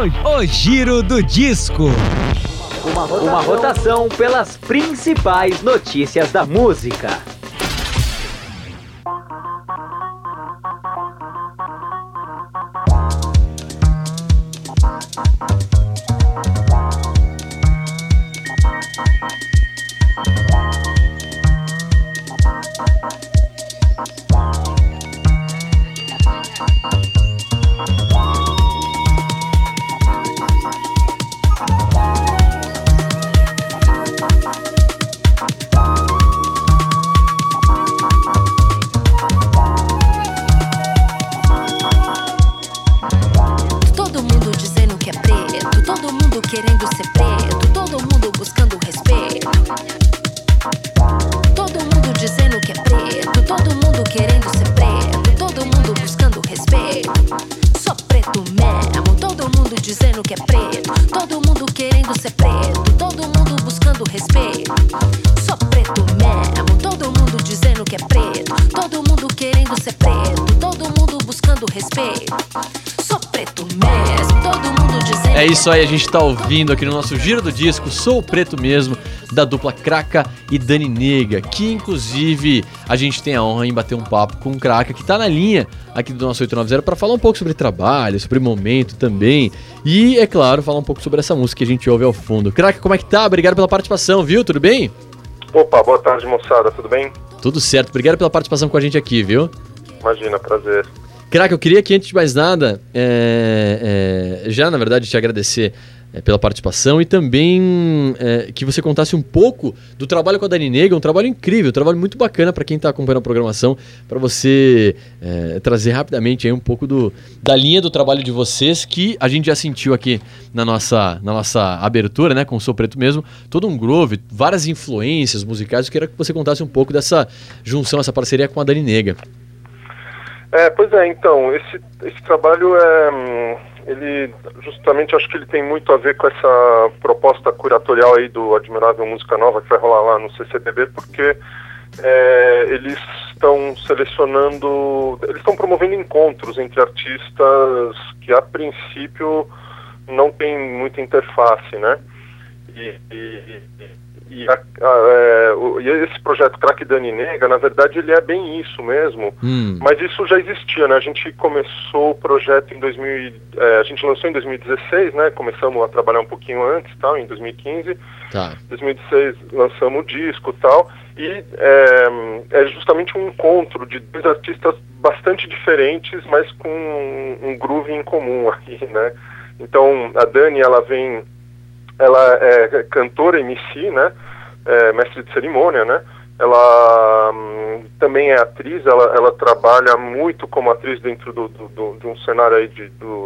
O Giro do Disco. Uma rotação pelas principais notícias da música. É isso aí, a gente tá ouvindo aqui no nosso Giro do Disco Sou Preto Mesmo, da dupla Kraka e Dani Nega, que inclusive a gente tem a honra em bater um papo com o Kraka, que tá na linha aqui do nosso 890 para falar um pouco sobre trabalho, sobre momento também, e é claro, falar um pouco sobre essa música que a gente ouve ao fundo. Kraka, como é que tá? Obrigado pela participação, viu? Tudo bem? Opa, boa tarde, moçada, tudo bem? Tudo certo, obrigado pela participação com a gente aqui, viu? Imagina, prazer. Kraka, eu queria que, antes de mais nada, já, na verdade, te agradecer pela participação e também que você contasse um pouco do trabalho com a Dani Nega, um trabalho incrível, um trabalho muito bacana para quem está acompanhando a programação, para você trazer rapidamente aí um pouco da linha do trabalho de vocês, que a gente já sentiu aqui na nossa abertura, né, com o Sou Preto Mesmo, todo um groove, várias influências musicais. Eu queria que você contasse um pouco dessa junção, essa parceria com a Dani Nega. Pois é, então, esse trabalho ele justamente acho que ele tem muito a ver com essa proposta curatorial aí do Admirável Música Nova que vai rolar lá no CCBB, porque eles estão selecionando, eles estão promovendo encontros entre artistas que a princípio não tem muita interface, né? E esse projeto Kraka Dani Nega, na verdade, ele é bem isso mesmo, mas isso já existia, né? A gente começou o projeto em a gente lançou em 2016, né? Começamos a trabalhar um pouquinho antes, tal, em 2015. Tá. Em 2016 lançamos o disco e tal, e é justamente um encontro de dois artistas bastante diferentes, mas com um groove em comum aqui, né? Então, a Dani, ela é cantora, MC, né? Mestre de cerimônia, né? Ela também é atriz, ela trabalha muito como atriz dentro de um cenário aí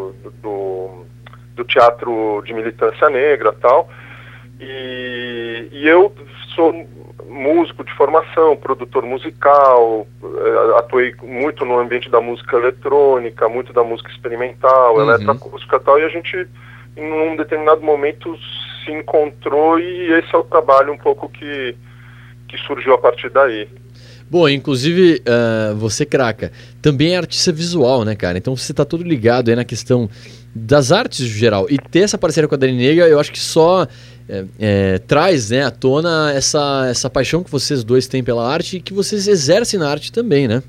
do teatro de militância negra e tal. E eu sou músico de formação, produtor musical, atuei muito no ambiente da música eletrônica, muito da música experimental, eletroacústica e tal, e a gente, em um determinado momento, se encontrou, e esse é o trabalho um pouco que surgiu a partir daí. Bom, inclusive, você, Kraka, também é artista visual, né, cara? Então você tá todo ligado aí na questão das artes em geral. E ter essa parceria com a Dani Nega, eu acho que só traz, né, à tona essa paixão que vocês dois têm pela arte e que vocês exercem na arte também, né?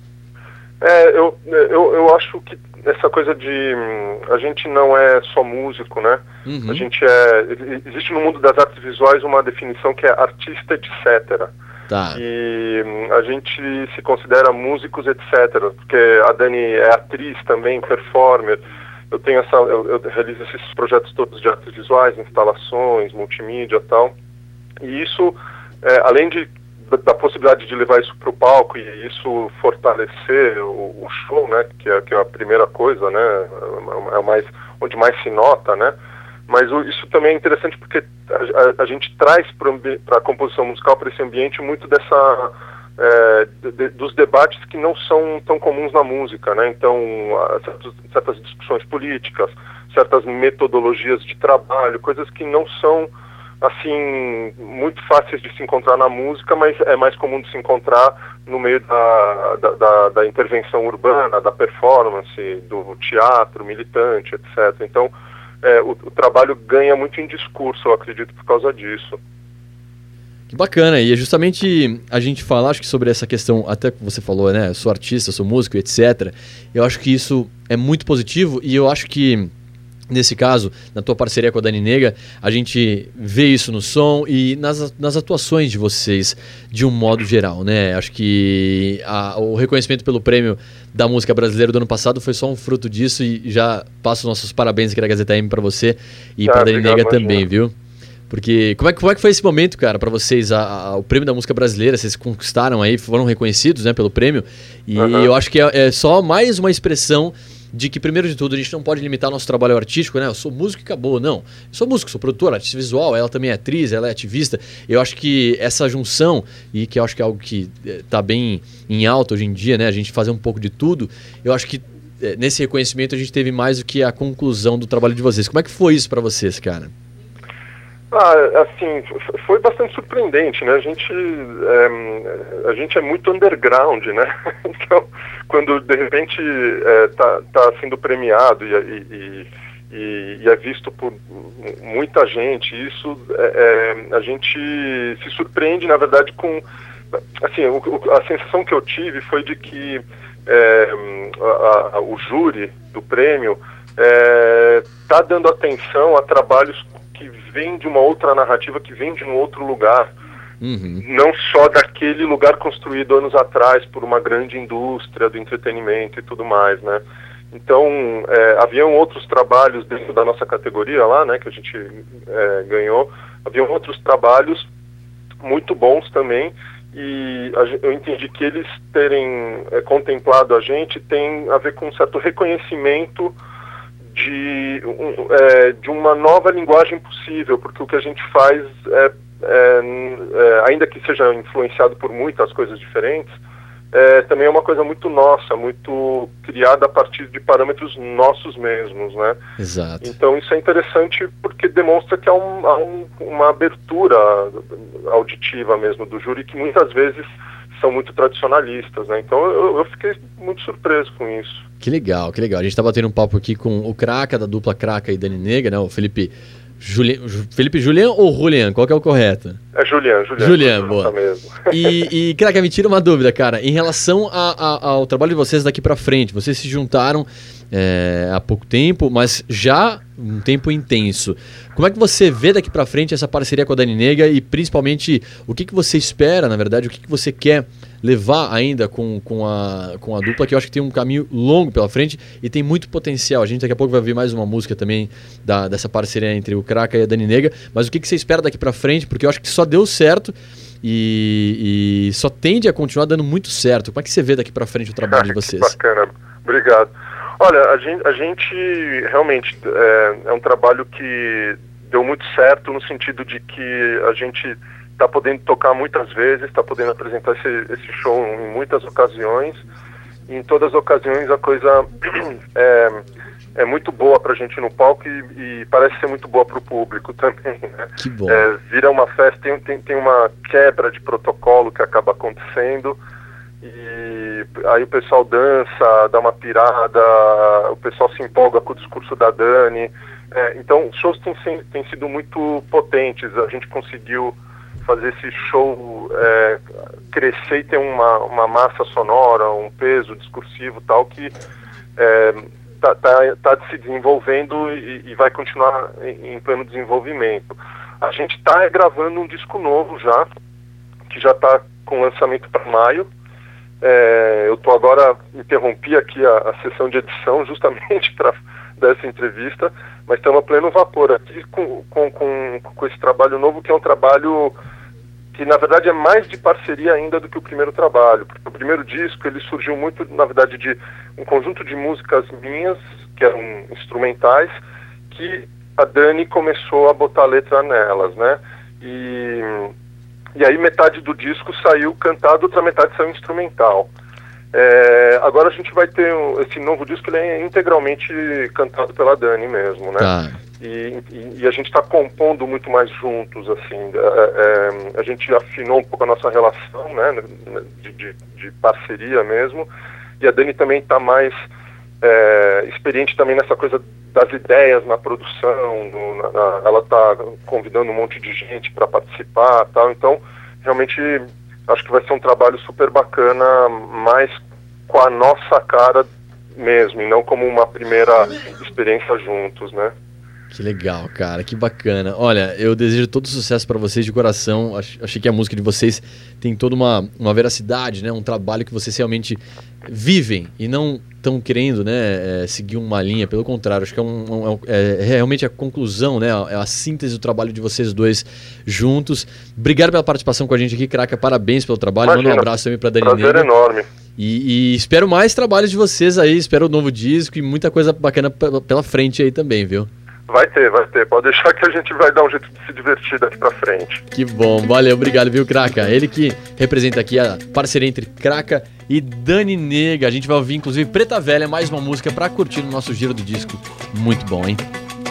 Eu acho que essa coisa de... a gente não é só músico, né? Uhum. A gente existe no mundo das artes visuais uma definição que é artista, etc. Tá. E a gente se considera músicos, etc. Porque a Dani é atriz também, performer. Eu realizo esses projetos todos de artes visuais, instalações, multimídia e tal. E isso, além da possibilidade de levar isso para o palco e isso fortalecer o show, né, que é a primeira coisa, né, onde mais se nota, né, mas isso também é interessante porque a gente traz para a composição musical, para esse ambiente, muito dos debates que não são tão comuns na música, né, então certas discussões políticas, certas metodologias de trabalho, coisas que não são assim, muito fáceis de se encontrar na música, mas é mais comum de se encontrar no meio da intervenção urbana, da performance, do teatro militante, etc. Então, o trabalho ganha muito em discurso, eu acredito, por causa disso. Que bacana, e é justamente a gente falar, acho que sobre essa questão, até que você falou, né, eu sou artista, sou músico, etc. Eu acho que isso é muito positivo, e eu acho que, nesse caso, na tua parceria com a Dani Nega, a gente vê isso no som e nas atuações de vocês, de um modo geral, né? Acho que o reconhecimento pelo prêmio da música brasileira do ano passado foi só um fruto disso, e já passo nossos parabéns aqui da Gazeta M para você e para a Dani Nega também, viu? Porque como é que foi esse momento, cara, para vocês, o prêmio da música brasileira, vocês conquistaram aí, foram reconhecidos, né, pelo prêmio, e eu acho que é só mais uma expressão de que, primeiro de tudo, a gente não pode limitar nosso trabalho artístico, né? Eu sou músico e acabou, não. Eu sou músico, sou produtor, artista visual, ela também é atriz, ela é ativista. Eu acho que essa junção, e que eu acho que é algo que está bem em alta hoje em dia, né? A gente fazer um pouco de tudo, eu acho que nesse reconhecimento a gente teve mais do que a conclusão do trabalho de vocês. Como é que foi isso para vocês, cara? Assim, foi bastante surpreendente, né? A gente é muito underground, né? Então, quando de repente tá sendo premiado e é visto por muita gente, isso a gente se surpreende, na verdade, com... Assim, a sensação que eu tive foi de que o júri do prêmio tá dando atenção a trabalhos que vem de uma outra narrativa, que vem de um outro lugar, não só daquele lugar construído anos atrás por uma grande indústria do entretenimento e tudo mais, né? Então, haviam outros trabalhos dentro da nossa categoria lá, né, que a gente ganhou, haviam outros trabalhos muito bons também, e eu entendi que eles terem contemplado a gente tem a ver com um certo reconhecimento de uma nova linguagem possível, porque o que a gente faz ainda que seja influenciado por muitas coisas diferentes, também é uma coisa muito nossa, muito criada a partir de parâmetros nossos mesmos, né? Exato. Então isso é interessante porque demonstra que há uma abertura auditiva mesmo do júri, que muitas vezes são muito tradicionalistas, né? Então eu fiquei muito surpreso com isso. Que legal, que legal. A gente tá batendo um papo aqui com o Kraka, da dupla Kraka e Dani Nega, né? O Felipe Julian ou Julian? Qual que é o correto? É Julian, boa. Tá mesmo. E Kraka, me tira uma dúvida, cara. Em relação ao trabalho de vocês daqui pra frente, vocês se juntaram há pouco tempo, mas já um tempo intenso. Como é que você vê daqui pra frente essa parceria com a Dani Nega e principalmente o que você espera, na verdade, o que você quer levar ainda com a dupla, que eu acho que tem um caminho longo pela frente e tem muito potencial. A gente daqui a pouco vai ver mais uma música também dessa parceria entre o Kraka e a Dani Nega, mas o que você espera daqui pra frente, porque eu acho que só deu certo e só tende a continuar dando muito certo. Como é que você vê daqui pra frente o trabalho de vocês? Bacana, obrigado. Olha, a gente realmente é um trabalho que deu muito certo no sentido de que a gente está podendo tocar muitas vezes, está podendo apresentar esse show em muitas ocasiões, e em todas as ocasiões a coisa é muito boa pra gente no palco e parece ser muito boa pro público também, né? Que bom. Vira uma festa, tem uma quebra de protocolo que acaba acontecendo, e aí o pessoal dança, dá uma pirada, o pessoal se empolga com o discurso da Dani. Então, os shows têm sido muito potentes. A gente conseguiu fazer esse show crescer e ter uma massa sonora, um peso discursivo tal, que tá se desenvolvendo e vai continuar em pleno desenvolvimento. A gente está gravando um disco novo já, que já está com lançamento para maio. Eu tô agora, interrompi aqui a sessão de edição justamente para dar essa entrevista, mas estamos a pleno vapor aqui com esse trabalho novo, que é um trabalho que na verdade é mais de parceria ainda do que o primeiro trabalho, porque o primeiro disco ele surgiu muito, na verdade, de um conjunto de músicas minhas, que eram instrumentais, que a Dani começou a botar letra nelas, né? E aí metade do disco saiu cantado, outra metade saiu instrumental. Agora a gente vai ter esse novo disco, ele é integralmente cantado pela Dani mesmo, né? Tá. E a gente está compondo muito mais juntos, assim. A gente afinou um pouco a nossa relação, né, de parceria mesmo. E a Dani também está mais experiente também nessa coisa das ideias na produção, ela está convidando um monte de gente para participar, tal. Então, realmente, acho que vai ser um trabalho super bacana, mais com a nossa cara mesmo, e não como uma primeira experiência juntos, né? Que legal, cara, que bacana. Olha, eu desejo todo sucesso para vocês de coração. Achei que a música de vocês tem toda uma veracidade, né? Um trabalho que vocês realmente vivem e não estão querendo, né, seguir uma linha. Pelo contrário, acho que é realmente a conclusão, né? É a síntese do trabalho de vocês dois juntos. Obrigado pela participação com a gente aqui, Kraka. Parabéns pelo trabalho. Imagina, manda um abraço também para Dani Negra. Prazer enorme. E espero mais trabalhos de vocês aí. Espero o novo disco e muita coisa bacana pela frente aí também, viu? Vai ter. Pode deixar que a gente vai dar um jeito de se divertir daqui pra frente. Que bom, valeu, obrigado, viu, Kraka? Ele que representa aqui a parceria entre Kraka e Dani Negra. A gente vai ouvir, inclusive, Preta Velha, mais uma música pra curtir no nosso giro do disco. Muito bom, hein?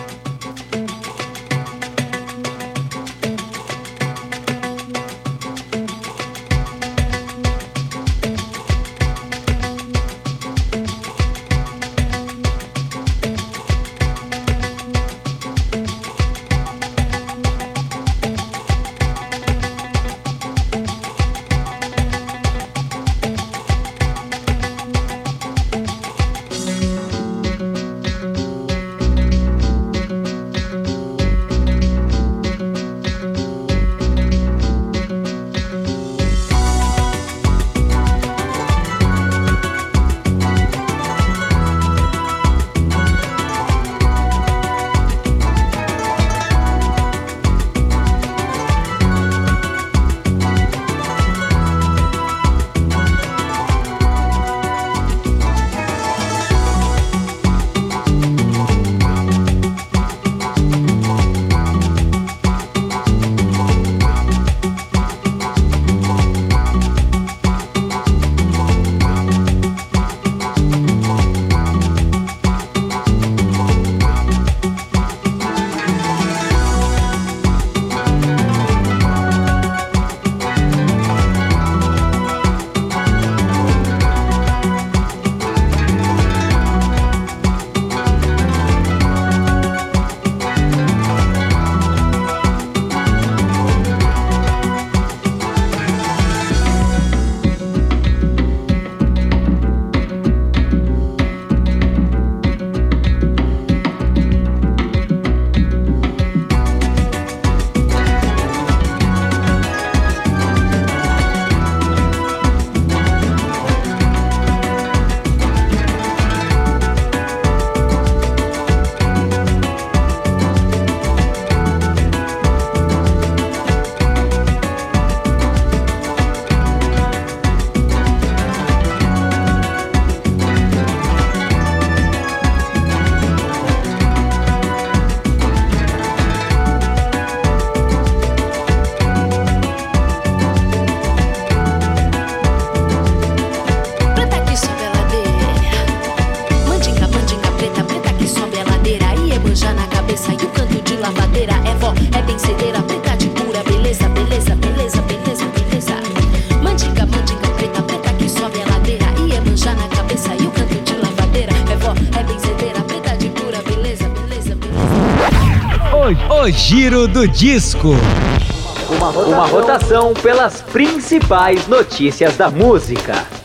O Giro do Disco. Uma rotação pelas principais notícias da música.